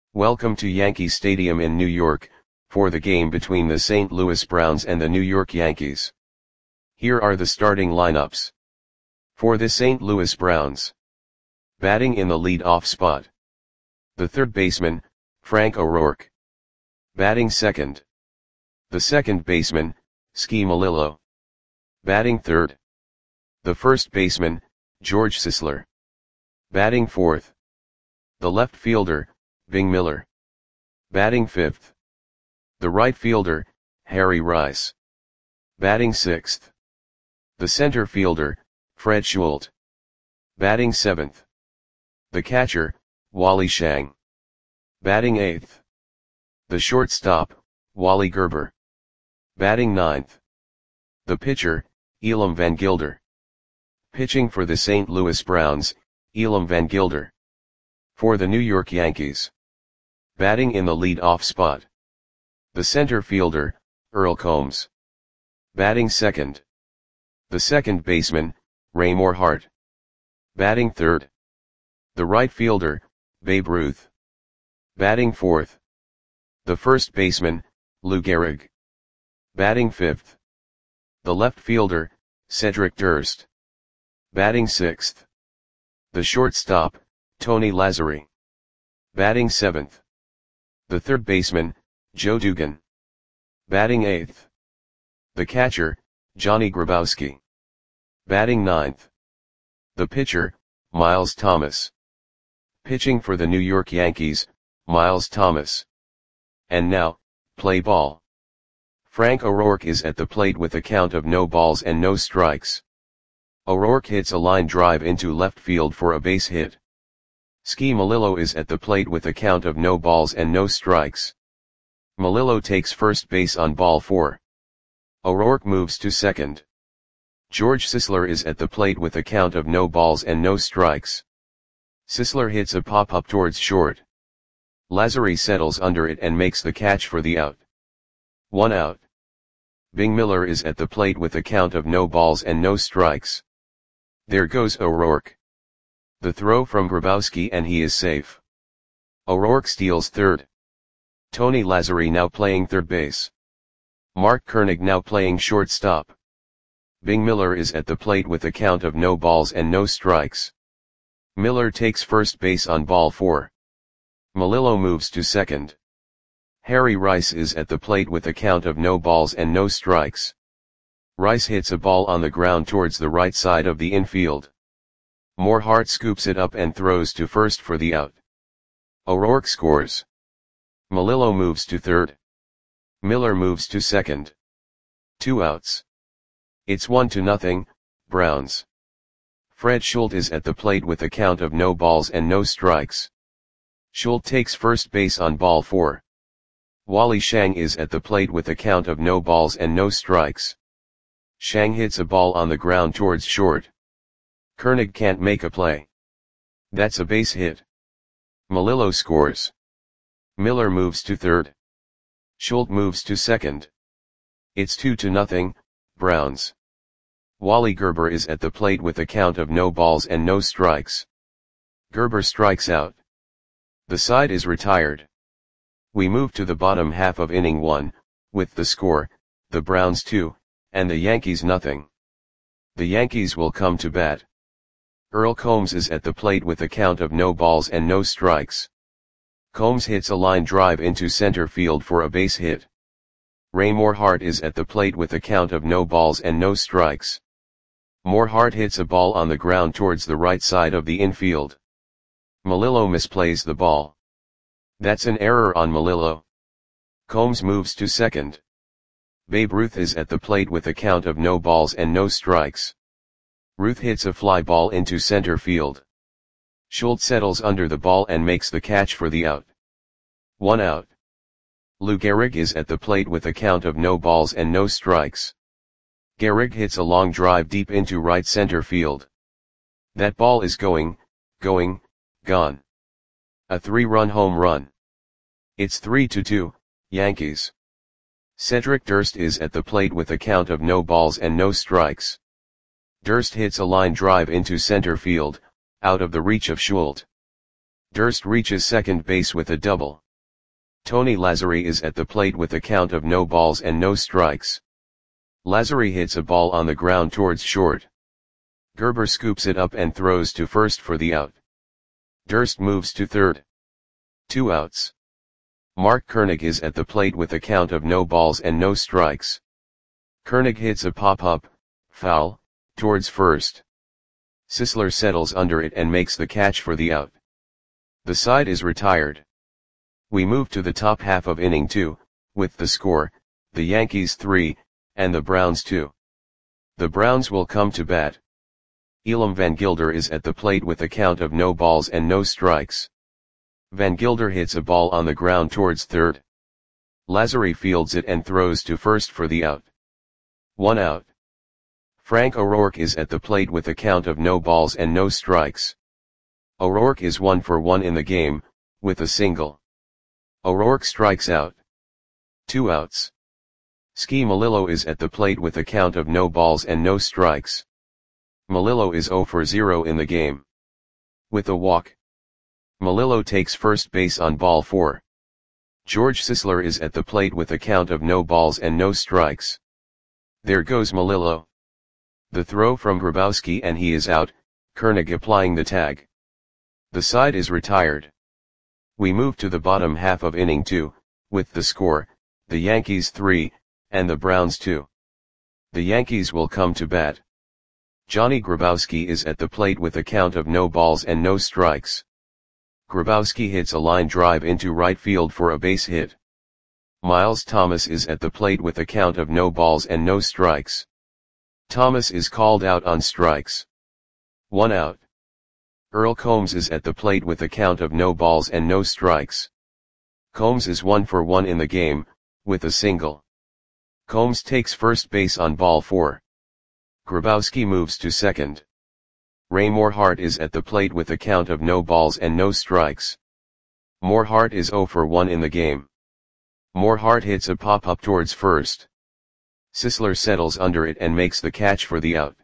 Welcome to Yankee Stadium in New York, for the game between the St. Louis Browns and the New York Yankees. Here are the starting lineups. For the St. Louis Browns. Batting in the lead-off spot. The third baseman, Frank O'Rourke. Batting second. The second baseman, Ski Melillo. Batting third. The first baseman, George Sisler. Batting fourth. The left fielder, Bing Miller. Batting fifth. The right fielder, Harry Rice. Batting sixth. The center fielder, Fred Schultz. Batting seventh. The catcher, Wally Schang. Batting eighth. The shortstop, Wally Gerber. Batting ninth. The pitcher, Elam Van Gilder. Pitching for the St. Louis Browns, Elam Van Gilder. For the New York Yankees. Batting in the lead-off spot. The center fielder, Earl Combs. Batting second. The second baseman, Raymore Hart. Batting third. The right fielder, Babe Ruth. Batting fourth. The first baseman, Lou Gehrig. Batting fifth. The left fielder, Cedric Durst. Batting sixth. The shortstop, Tony Lazzeri. Batting seventh. The third baseman, Joe Dugan. Batting eighth. The catcher, Johnny Grabowski. Batting ninth. The pitcher, Miles Thomas. Pitching for the New York Yankees, Miles Thomas. And now, play ball. Frank O'Rourke is at the plate with a count of no balls and no strikes. O'Rourke hits a line drive into left field for a base hit. Ski Melillo is at the plate with a count of no balls and no strikes. Melillo takes first base on ball 4. O'Rourke moves to second. George Sisler is at the plate with a count of no balls and no strikes. Sisler hits a pop-up towards short. Lazzeri settles under it and makes the catch for the out. 1 out. Bing Miller is at the plate with a count of no balls and no strikes. There goes O'Rourke. The throw from Grabowski and he is safe. O'Rourke steals third. Tony Lazzeri now playing third base. Mark Koenig now playing shortstop. Bing Miller is at the plate with a count of no balls and no strikes. Miller takes first base on ball 4. Melillo moves to second. Harry Rice is at the plate with a count of no balls and no strikes. Rice hits a ball on the ground towards the right side of the infield. Hart scoops it up and throws to first for the out. O'Rourke scores. Melillo moves to third. Miller moves to second. 2 outs. It's 1-0, Browns. Fred Schultz is at the plate with a count of no balls and no strikes. Schultz takes first base on ball 4. Wally Schang is at the plate with a count of no balls and no strikes. Schang hits a ball on the ground towards short. Koenig can't make a play. That's a base hit. Melillo scores. Miller moves to third. Schultz moves to second. It's 2-0, Browns. Wally Gerber is at the plate with a count of no balls and no strikes. Gerber strikes out. The side is retired. We move to the bottom half of inning 1, with the score, the Browns 2, and the Yankees nothing. The Yankees will come to bat. Earl Combs is at the plate with a count of no balls and no strikes. Combs hits a line drive into center field for a base hit. Raymore Hart is at the plate with a count of no balls and no strikes. Hart hits a ball on the ground towards the right side of the infield. Melillo misplays the ball. That's an error on Melillo. Combs moves to second. Babe Ruth is at the plate with a count of no balls and no strikes. Ruth hits a fly ball into center field. Schultz settles under the ball and makes the catch for the out. 1 out. Lou Gehrig is at the plate with a count of no balls and no strikes. Gehrig hits a long drive deep into right center field. That ball is gone. A 3-run home run. It's 3-2, Yankees. Cedric Durst is at the plate with a count of no balls and no strikes. Durst hits a line drive into center field, out of the reach of Schultz. Durst reaches second base with a double. Tony Lazzari is at the plate with a count of no balls and no strikes. Lazzari hits a ball on the ground towards short. Gerber scoops it up and throws to first for the out. Durst moves to third. 2 outs. Mark Koenig is at the plate with a count of no balls and no strikes. Koenig hits a pop-up, foul, towards first. Sisler settles under it and makes the catch for the out. The side is retired. We move to the top half of inning 2, with the score, the Yankees 3, and the Browns 2. The Browns will come to bat. Elam Van Gilder is at the plate with a count of no balls and no strikes. Van Gilder hits a ball on the ground towards third. Lazzari fields it and throws to first for the out. 1 out. Frank O'Rourke is at the plate with a count of no balls and no strikes. O'Rourke is 1 for 1 in the game, with a single. O'Rourke strikes out. 2 outs. Ski Melillo is at the plate with a count of no balls and no strikes. Melillo is 0 for 0 in the game. With a walk. Melillo takes first base on ball 4. George Sisler is at the plate with a count of no balls and no strikes. There goes Melillo. The throw from Grabowski and he is out, Koenig applying the tag. The side is retired. We move to the bottom half of inning 2, with the score, the Yankees 3, and the Browns 2. The Yankees will come to bat. Johnny Grabowski is at the plate with a count of no balls and no strikes. Grabowski hits a line drive into right field for a base hit. Miles Thomas is at the plate with a count of no balls and no strikes. Thomas is called out on strikes. 1 out. Earl Combs is at the plate with a count of no balls and no strikes. Combs is 1 for 1 in the game, with a single. Combs takes first base on ball 4. Grabowski moves to second. Ray Morehart is at the plate with a count of no balls and no strikes. Morehart is 0 for 1 in the game. Morehart hits a pop-up towards first. Sisler settles under it and makes the catch for the out.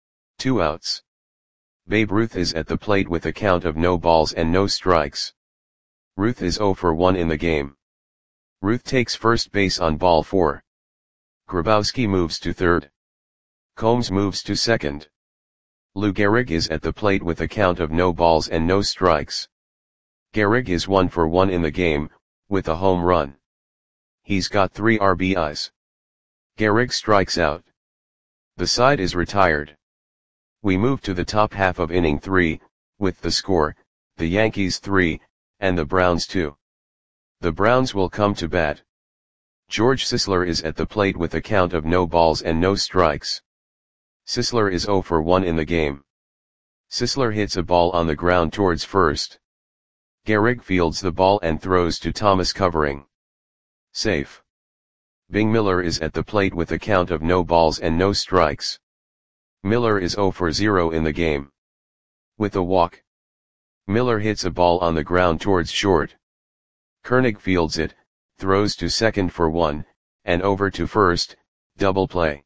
2 outs. Babe Ruth is at the plate with a count of no balls and no strikes. Ruth is 0 for 1 in the game. Ruth takes first base on ball 4. Grabowski moves to third. Combs moves to second. Lou Gehrig is at the plate with a count of no balls and no strikes. Gehrig is 1 for 1 in the game, with a home run. He's got 3 RBIs. Gehrig strikes out. The side is retired. We move to the top half of inning 3, with the score, the Yankees 3, and the Browns 2. The Browns will come to bat. George Sisler is at the plate with a count of no balls and no strikes. Sisler is 0 for 1 in the game. Sisler hits a ball on the ground towards first. Gehrig fields the ball and throws to Thomas covering. Safe. Bing Miller is at the plate with a count of no balls and no strikes. Miller is 0 for 0 in the game. With a walk. Miller hits a ball on the ground towards short. Koenig fields it, throws to second for 1, and over to first, double play.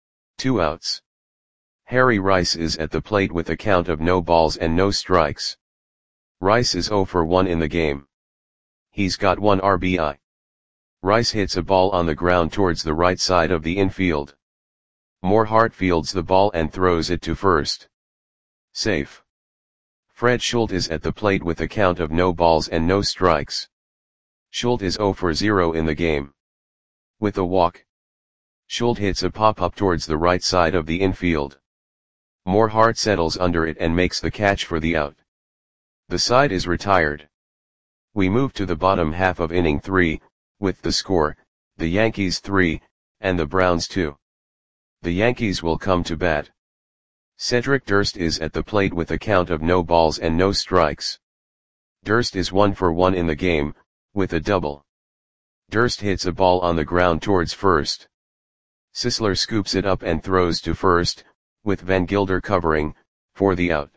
2 outs. Harry Rice is at the plate with a count of no balls and no strikes. Rice is 0 for 1 in the game. He's got 1 RBI. Rice hits a ball on the ground towards the right side of the infield. Morehart fields the ball and throws it to first. Safe. Fred Schultz is at the plate with a count of no balls and no strikes. Schultz is 0 for 0 in the game. With a walk. Schultz hits a pop-up towards the right side of the infield. Morehart settles under it and makes the catch for the out. The side is retired. We move to the bottom half of inning 3, with the score, the Yankees 3, and the Browns 2. The Yankees will come to bat. Cedric Durst is at the plate with a count of no balls and no strikes. Durst is 1 for 1 in the game, with a double. Durst hits a ball on the ground towards first. Sisler scoops it up and throws to first, with Van Gilder covering, for the out.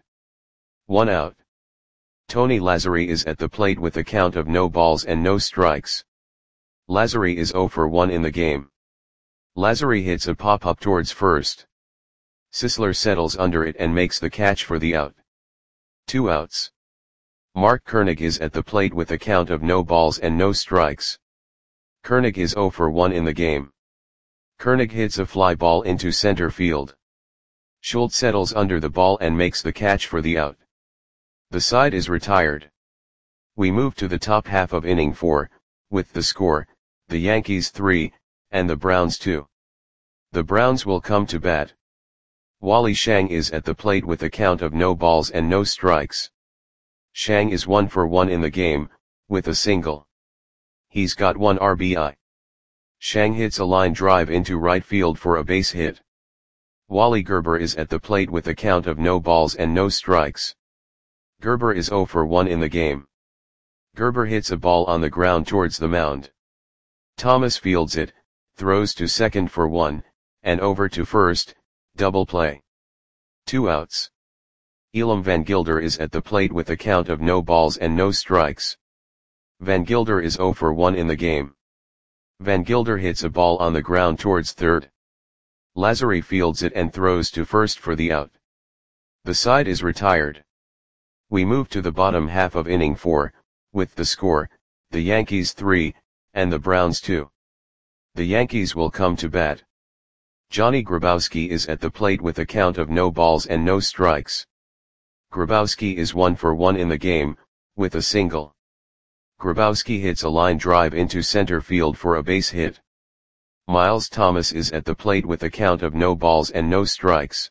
1 out. Tony Lazzari is at the plate with a count of no balls and no strikes. Lazzari is 0 for 1 in the game. Lazzari hits a pop-up towards first. Sisler settles under it and makes the catch for the out. 2 outs. Mark Koenig is at the plate with a count of no balls and no strikes. Koenig is 0 for 1 in the game. Koenig hits a fly ball into center field. Schultz settles under the ball and makes the catch for the out. The side is retired. We move to the top half of inning 4, with the score, the Yankees 3, and the Browns 2. The Browns will come to bat. Wally Shang is at the plate with a count of no balls and no strikes. Shang is 1 for 1 in the game, with a single. He's got 1 RBI. Shang hits a line drive into right field for a base hit. Wally Gerber is at the plate with a count of no balls and no strikes. Gerber is 0 for 1 in the game. Gerber hits a ball on the ground towards the mound. Thomas fields it, throws to second for 1, and over to first, double play. 2 outs. Elam Van Gilder is at the plate with a count of no balls and no strikes. Van Gilder is 0 for 1 in the game. Van Gilder hits a ball on the ground towards third. Lazary fields it and throws to first for the out. The side is retired. We move to the bottom half of inning 4, with the score, the Yankees 3, and the Browns 2. The Yankees will come to bat. Johnny Grabowski is at the plate with a count of no balls and no strikes. Grabowski is 1 for 1 in the game, with a single. Grabowski hits a line drive into center field for a base hit. Miles Thomas is at the plate with a count of no balls and no strikes.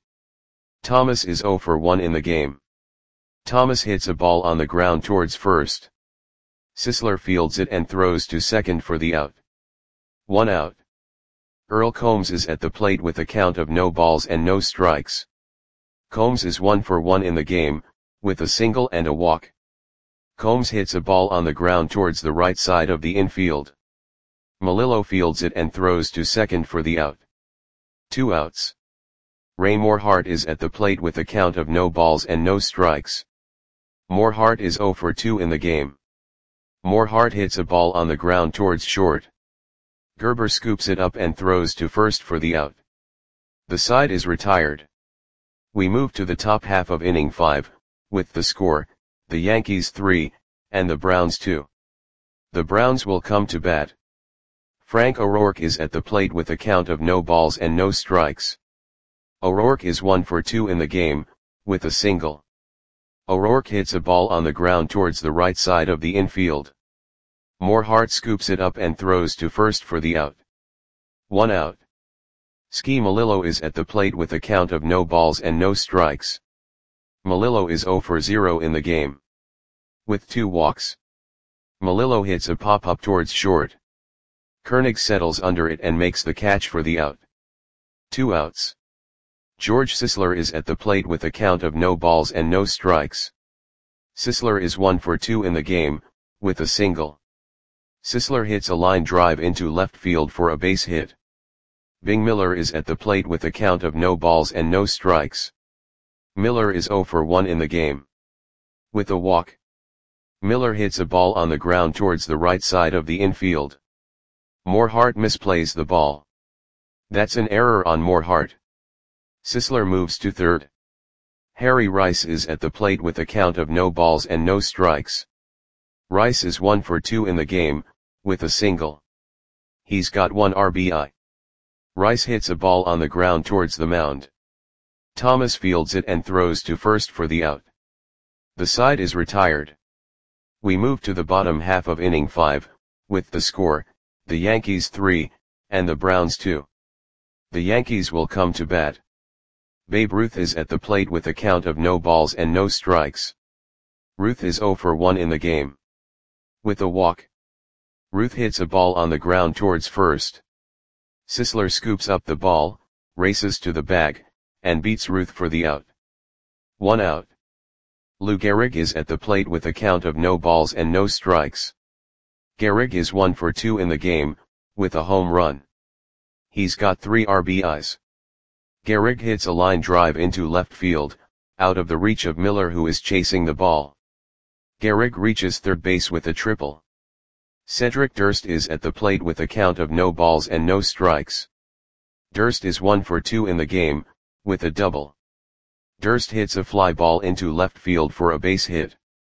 Thomas is 0 for 1 in the game. Thomas hits a ball on the ground towards first. Sisler fields it and throws to second for the out. 1 out. Earl Combs is at the plate with a count of no balls and no strikes. Combs is 1 for 1 in the game, with a single and a walk. Combs hits a ball on the ground towards the right side of the infield. Melillo fields it and throws to second for the out. 2 outs. Ray Morehart is at the plate with a count of no balls and no strikes. Morehart is 0 for 2 in the game. Morehart hits a ball on the ground towards short. Gerber scoops it up and throws to first for the out. The side is retired. We move to the top half of inning 5, with the score, the Yankees 3, and the Browns 2. The Browns will come to bat. Frank O'Rourke is at the plate with a count of no balls and no strikes. O'Rourke is 1 for 2 in the game, with a single. O'Rourke hits a ball on the ground towards the right side of the infield. Morehart scoops it up and throws to first for the out. 1 out. Ski Melillo is at the plate with a count of no balls and no strikes. Melillo is 0 for 0 in the game. With 2 walks. Melillo hits a pop-up towards short. Koenig settles under it and makes the catch for the out. 2 outs. George Sisler is at the plate with a count of no balls and no strikes. Sisler is 1 for 2 in the game, with a single. Sisler hits a line drive into left field for a base hit. Bing Miller is at the plate with a count of no balls and no strikes. Miller is 0 for 1 in the game. With a walk. Miller hits a ball on the ground towards the right side of the infield. Morehart misplays the ball. That's an error on Morehart. Sisler moves to third. Harry Rice is at the plate with a count of no balls and no strikes. Rice is 1 for 2 in the game, with a single. He's got 1 RBI. Rice hits a ball on the ground towards the mound. Thomas fields it and throws to first for the out. The side is retired. We move to the bottom half of inning 5, with the score, the Yankees 3, and the Browns 2. The Yankees will come to bat. Babe Ruth is at the plate with a count of no balls and no strikes. Ruth is 0 for 1 in the game. With a walk. Ruth hits a ball on the ground towards first. Sisler scoops up the ball, races to the bag, and beats Ruth for the out. 1 out. Lou Gehrig is at the plate with a count of no balls and no strikes. Gehrig is 1 for 2 in the game, with a home run. He's got 3 RBIs. Gehrig hits a line drive into left field, out of the reach of Miller who is chasing the ball. Gehrig reaches third base with a triple. Cedric Durst is at the plate with a count of no balls and no strikes. Durst is 1 for 2 in the game, with a double. Durst hits a fly ball into left field for a base hit.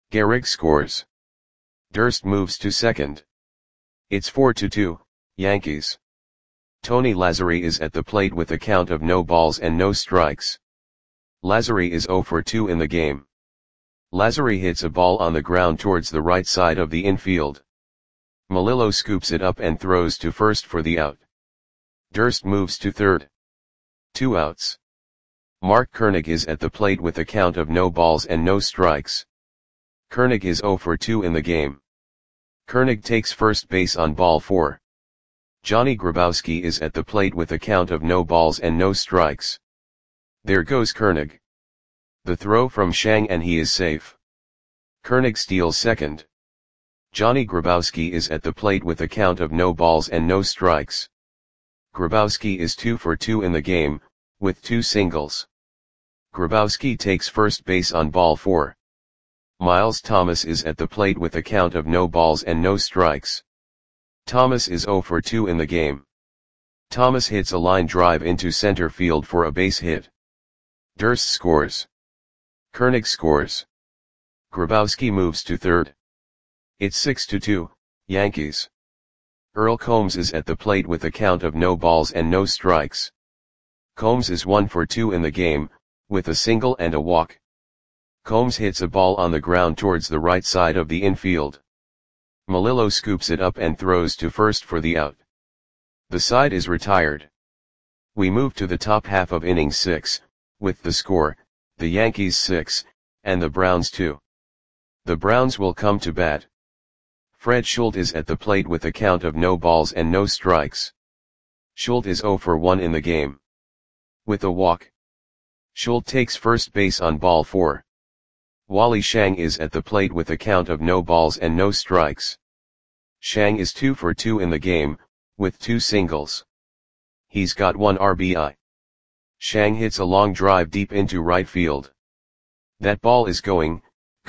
Gehrig scores. Durst moves to second. It's 4-2, Yankees. Tony Lazzeri is at the plate with a count of no balls and no strikes. Lazzeri is 0 for 2 in the game. Lazzeri hits a ball on the ground towards the right side of the infield. Melillo scoops it up and throws to first for the out. Durst moves to third. 2 outs. Mark Koenig is at the plate with a count of no balls and no strikes. Koenig is 0 for 2 in the game. Koenig takes first base on ball 4. Johnny Grabowski is at the plate with a count of no balls and no strikes. There goes Koenig. The throw from Shang and he is safe. Koenig steals second. Johnny Grabowski is at the plate with a count of no balls and no strikes. Grabowski is 2 for 2 in the game, with 2 singles. Grabowski takes first base on ball 4. Miles Thomas is at the plate with a count of no balls and no strikes. Thomas is 0 for 2 in the game. Thomas hits a line drive into center field for a base hit. Durst scores. Koenig scores. Grabowski moves to third. It's 6-2, Yankees. Earl Combs is at the plate with a count of no balls and no strikes. Combs is 1 for 2 in the game, with a single and a walk. Combs hits a ball on the ground towards the right side of the infield. Melillo scoops it up and throws to first for the out. The side is retired. We move to the top half of inning 6, with the score, the Yankees 6, and the Browns 2. The Browns will come to bat. Fred Schultz is at the plate with a count of no balls and no strikes. Schultz is 0 for 1 in the game. With a walk. Schultz takes first base on ball 4. Wally Shang is at the plate with a count of no balls and no strikes. Shang is 2 for 2 in the game, with 2 singles. He's got 1 RBI. Shang hits a long drive deep into right field. That ball is gone.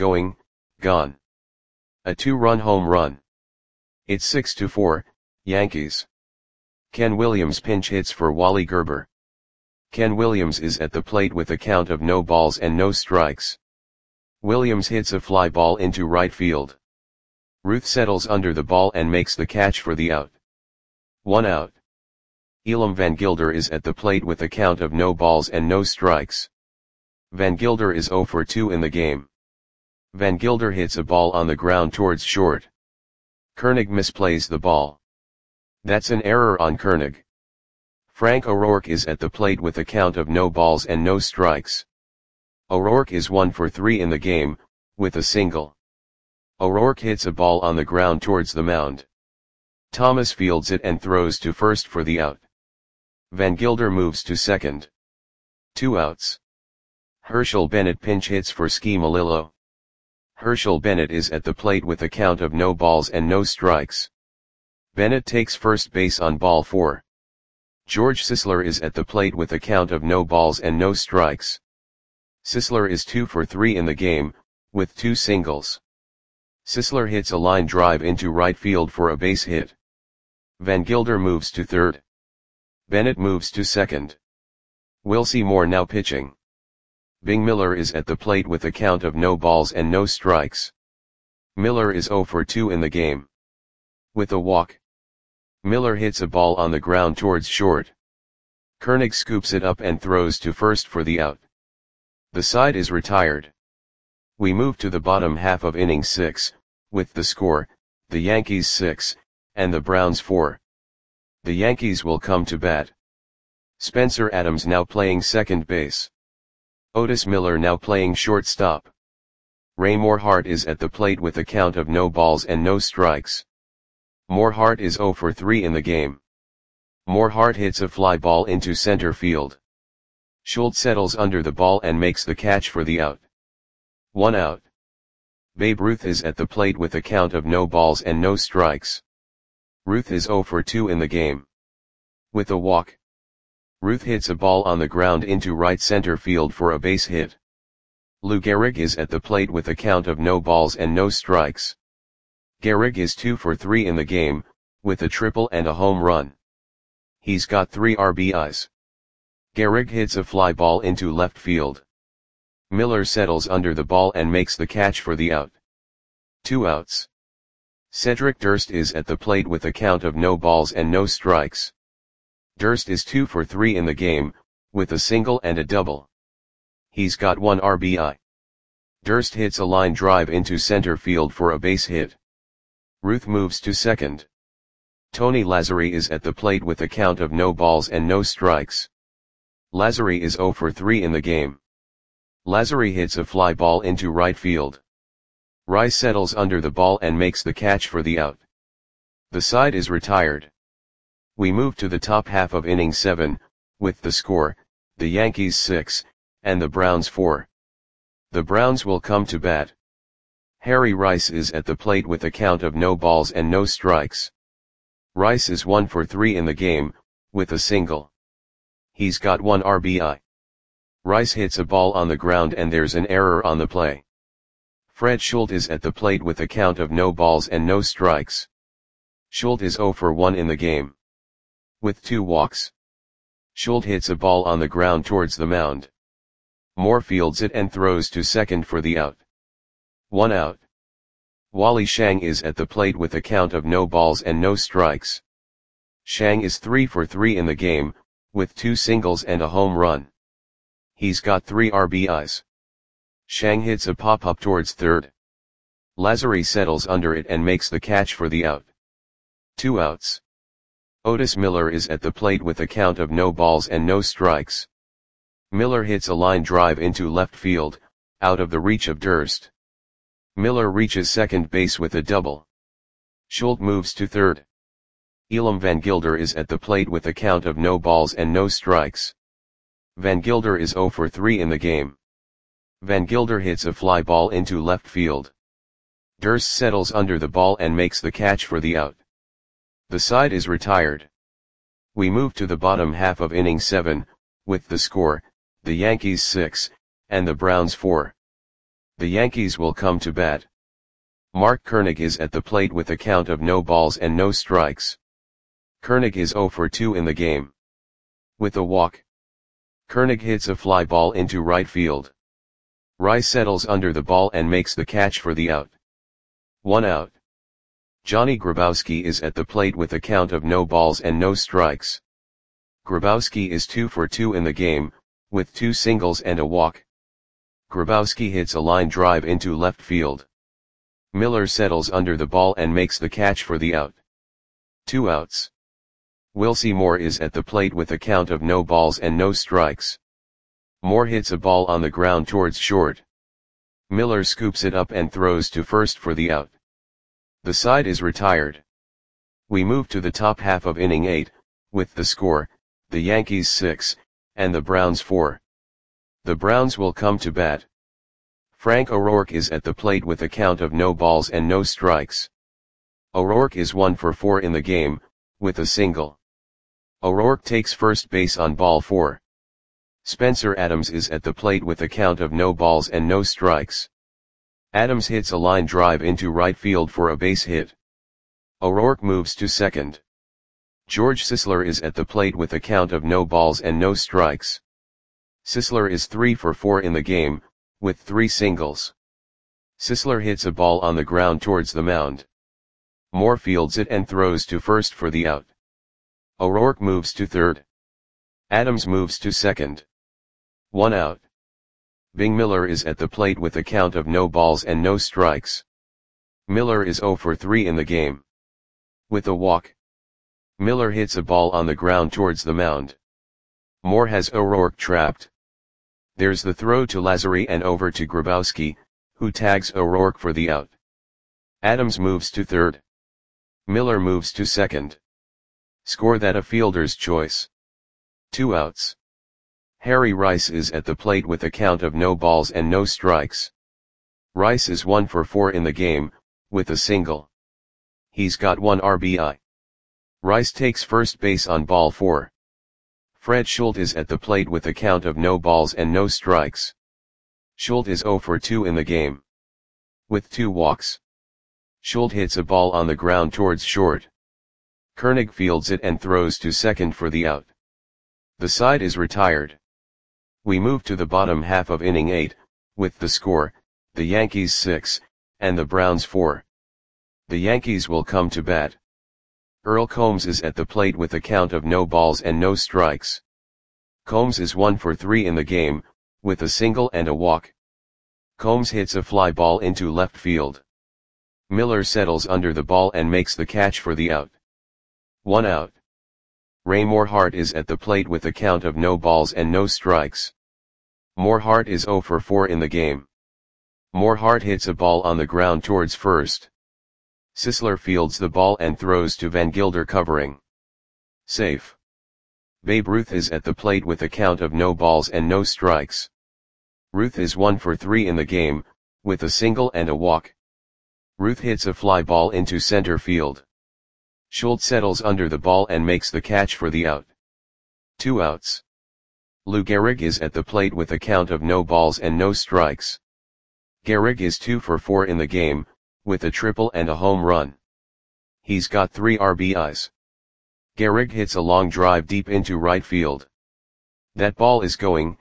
A 2-run home run. It's 6-4, Yankees. Ken Williams pinch hits for Wally Gerber. Ken Williams is at the plate with a count of no balls and no strikes. Williams hits a fly ball into right field. Ruth settles under the ball and makes the catch for the out. 1 out. Elam Van Gilder is at the plate with a count of no balls and no strikes. Van Gilder is 0 for 2 in the game. Van Gilder hits a ball on the ground towards short. Koenig misplays the ball. That's an error on Koenig. Frank O'Rourke is at the plate with a count of no balls and no strikes. O'Rourke is 1 for 3 in the game, with a single. O'Rourke hits a ball on the ground towards the mound. Thomas fields it and throws to first for the out. Van Gilder moves to second. 2 outs. Herschel Bennett pinch hits for Ski Melillo. Herschel Bennett is at the plate with a count of no balls and no strikes. Bennett takes first base on ball 4. George Sisler is at the plate with a count of no balls and no strikes. Sisler is 2 for 3 in the game, with 2 singles. Sisler hits a line drive into right field for a base hit. Van Gilder moves to third. Bennett moves to second. Wilcie Moore now pitching. Bing Miller is at the plate with a count of no balls and no strikes. Miller is 0 for 2 in the game. With a walk. Miller hits a ball on the ground towards short. Koenig scoops it up and throws to first for the out. The side is retired. We move to the bottom half of inning 6, with the score, the Yankees 6, and the Browns 4. The Yankees will come to bat. Spencer Adams now playing second base. Otis Miller now playing shortstop. Ray Morehart is at the plate with a count of no balls and no strikes. Morehart is 0 for 3 in the game. Morehart hits a fly ball into center field. Schultz settles under the ball and makes the catch for the out. 1 out. Babe Ruth is at the plate with a count of no balls and no strikes. Ruth is 0 for 2 in the game. With a walk. Ruth hits a ball on the ground into right center field for a base hit. Lou Gehrig is at the plate with a count of no balls and no strikes. Gehrig is 2 for 3 in the game, with a triple and a home run. He's got 3 RBIs. Gehrig hits a fly ball into left field. Miller settles under the ball and makes the catch for the out. 2 outs. Cedric Durst is at the plate with a count of no balls and no strikes. Durst is 2 for 3 in the game, with a single and a double. He's got 1 RBI. Durst hits a line drive into center field for a base hit. Ruth moves to second. Tony Lazzeri is at the plate with a count of no balls and no strikes. Lazzeri is 0 for 3 in the game. Lazzeri hits a fly ball into right field. Rice settles under the ball and makes the catch for the out. The side is retired. We move to the top half of inning 7, with the score, the Yankees 6, and the Browns 4. The Browns will come to bat. Harry Rice is at the plate with a count of no balls and no strikes. Rice is 1 for 3 in the game, with a single. He's got 1 RBI. Rice hits a ball on the ground and there's an error on the play. Fred Schultz is at the plate with a count of no balls and no strikes. Schultz is 0 for 1 in the game. With 2 walks. Schultz hits a ball on the ground towards the mound. Moore fields it and throws to second for the out. 1 out. Wally Shang is at the plate with a count of no balls and no strikes. Shang is 3 for 3 in the game, with 2 singles and a home run. He's got 3 RBIs. Shang hits a pop-up towards third. Lazzeri settles under it and makes the catch for the out. 2 outs. Otis Miller is at the plate with a count of no balls and no strikes. Miller hits a line drive into left field, out of the reach of Durst. Miller reaches second base with a double. Schultz moves to third. Elam Van Gilder is at the plate with a count of no balls and no strikes. Van Gilder is 0 for 3 in the game. Van Gilder hits a fly ball into left field. Durst settles under the ball and makes the catch for the out. The side is retired. We move to the bottom half of inning 7, with the score, the Yankees 6, and the Browns 4. The Yankees will come to bat. Mark Koenig is at the plate with a count of no balls and no strikes. Koenig is 0 for 2 in the game. With a walk. Koenig hits a fly ball into right field. Rice settles under the ball and makes the catch for the out. 1 out. Johnny Grabowski is at the plate with a count of no balls and no strikes. Grabowski is 2 for 2 in the game, with 2 singles and a walk. Grabowski hits a line drive into left field. Miller settles under the ball and makes the catch for the out. 2 outs. Wilcie Moore is at the plate with a count of no balls and no strikes. Moore hits a ball on the ground towards short. Miller scoops it up and throws to first for the out. The side is retired. We move to the top half of inning 8, with the score, the Yankees 6, and the Browns 4. The Browns will come to bat. Frank O'Rourke is at the plate with a count of no balls and no strikes. O'Rourke is 1 for 4 in the game, with a single. O'Rourke takes first base on ball 4. Spencer Adams is at the plate with a count of no balls and no strikes. Adams hits a line drive into right field for a base hit. O'Rourke moves to second. George Sisler is at the plate with a count of no balls and no strikes. Sisler is 3 for 4 in the game, with 3 singles. Sisler hits a ball on the ground towards the mound. Moore fields it and throws to first for the out. O'Rourke moves to third. Adams moves to second. 1 out. Bing Miller is at the plate with a count of no balls and no strikes. Miller is 0 for 3 in the game. With a walk. Miller hits a ball on the ground towards the mound. Moore has O'Rourke trapped. There's the throw to Lazzeri and over to Grabowski, who tags O'Rourke for the out. Adams moves to third. Miller moves to second. Score that a fielder's choice. 2 outs. Harry Rice is at the plate with a count of no balls and no strikes. Rice is 1 for 4 in the game, with a single. He's got 1 RBI. Rice takes first base on ball 4. Fred Schultz is at the plate with a count of no balls and no strikes. Schultz is 0 for 2 in the game. With 2 walks. Schultz hits a ball on the ground towards short. Koenig fields it and throws to second for the out. The side is retired. We move to the bottom half of inning 8, with the score, the Yankees 6, and the Browns 4. The Yankees will come to bat. Earl Combs is at the plate with a count of no balls and no strikes. Combs is 1 for 3 in the game, with a single and a walk. Combs hits a fly ball into left field. Miller settles under the ball and makes the catch for the out. 1 out. Ray Morehart is at the plate with a count of no balls and no strikes. Morehart is 0 for 4 in the game. Morehart hits a ball on the ground towards first. Sisler fields the ball and throws to Van Gilder covering. Safe. Babe Ruth is at the plate with a count of no balls and no strikes. Ruth is 1 for 3 in the game, with a single and a walk. Ruth hits a fly ball into center field. Schultz settles under the ball and makes the catch for the out. 2 outs. Lou Gehrig is at the plate with a count of no balls and no strikes. Gehrig is 2 for 4 in the game, with a triple and a home run. He's got 3 RBIs. Gehrig hits a long drive deep into right field. That ball is gone.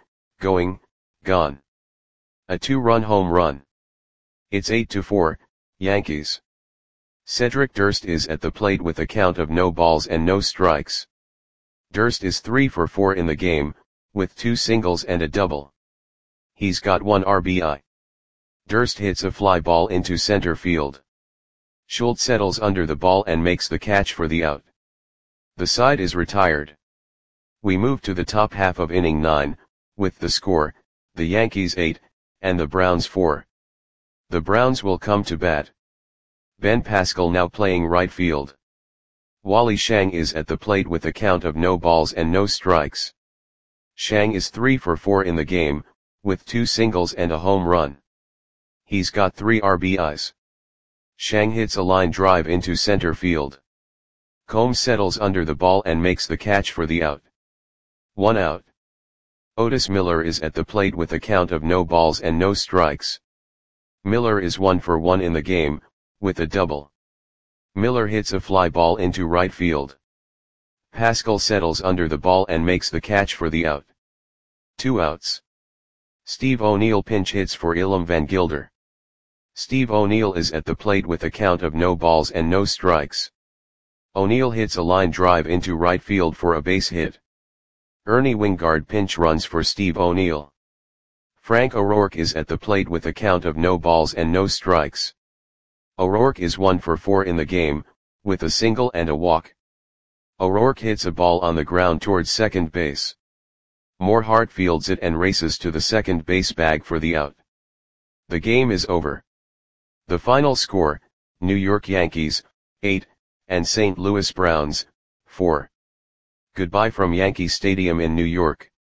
A 2-run home run. It's 8-4, Yankees. Cedric Durst is at the plate with a count of no balls and no strikes. Durst is 3 for 4 in the game, with 2 singles and a double. He's got 1 RBI. Durst hits a fly ball into center field. Schultz settles under the ball and makes the catch for the out. The side is retired. We move to the top half of inning 9, with the score, the Yankees 8, and the Browns 4. The Browns will come to bat. Ben Pascal now playing right field. Wally Shang is at the plate with a count of no balls and no strikes. Shang is 3 for 4 in the game, with 2 singles and a home run. He's got 3 RBIs. Shang hits a line drive into center field. Combs settles under the ball and makes the catch for the out. 1 out. Otis Miller is at the plate with a count of no balls and no strikes. Miller is 1 for 1 in the game, with a double. Miller hits a fly ball into right field. Pascal settles under the ball and makes the catch for the out. 2 outs. Steve O'Neill pinch hits for Ilum Van Gilder. Steve O'Neill is at the plate with a count of no balls and no strikes. O'Neill hits a line drive into right field for a base hit. Ernie Wingard pinch runs for Steve O'Neill. Frank O'Rourke is at the plate with a count of no balls and no strikes. O'Rourke is 1 for 4 in the game, with a single and a walk. O'Rourke hits a ball on the ground towards second base. Morehart fields it and races to the second base bag for the out. The game is over. The final score, New York Yankees, 8, and St. Louis Browns, 4. Goodbye from Yankee Stadium in New York.